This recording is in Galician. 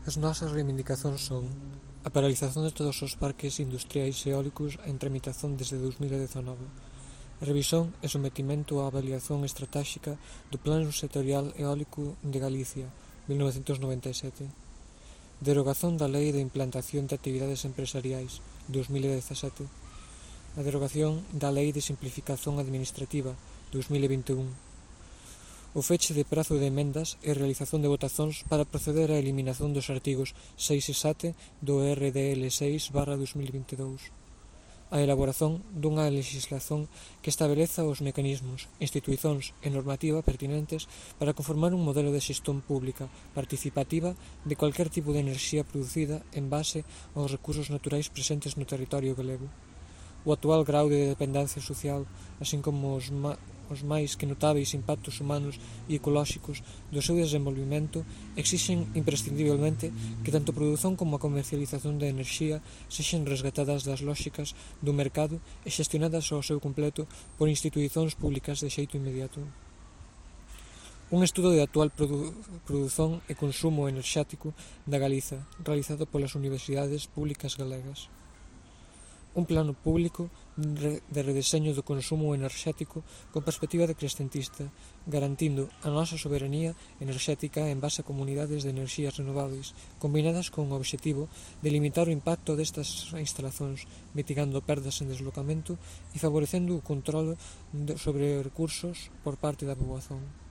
As nosas reivindicacións son a paralización de todos os parques industriais eólicos en tramitación desde 2019, a revisión e sometimento á avaliación estratéxica do Plan Sectorial Eólico de Galicia, 1997, derogación da Lei de Implantación de Actividades Empresariais, 2017, a derogación da Lei de Simplificación Administrativa, 2021, o feche de prazo de emendas e realización de votacións para proceder á eliminación dos artigos 6 e 7 do RDL 6/2022, a elaboración dunha lexislación que estabeleza os mecanismos, institucións e normativa pertinentes para conformar un modelo de xestión pública participativa de cualquier tipo de enerxía producida en base aos recursos naturais presentes no territorio galego. O actual grau de dependencia social, así como os máis que notáveis impactos humanos e ecolóxicos do seu desenvolvemento, exixen imprescindiblemente que tanto a produción como a comercialización de enerxía sexan resgatadas das lóxicas do mercado e xestionadas ao seu completo por institucións públicas de xeito inmediato. Un estudo de actual produción e consumo enerxético da Galiza, realizado polas universidades públicas galegas. Un plano público de redeseño do consumo enerxético con perspectiva decrescentista, garantindo a nosa soberanía enerxética en base a comunidades de enerxías renovables, combinadas con o obxectivo de limitar o impacto destas instalacións, mitigando perdas en deslocamento e favorecendo o controlo sobre recursos por parte da poboación.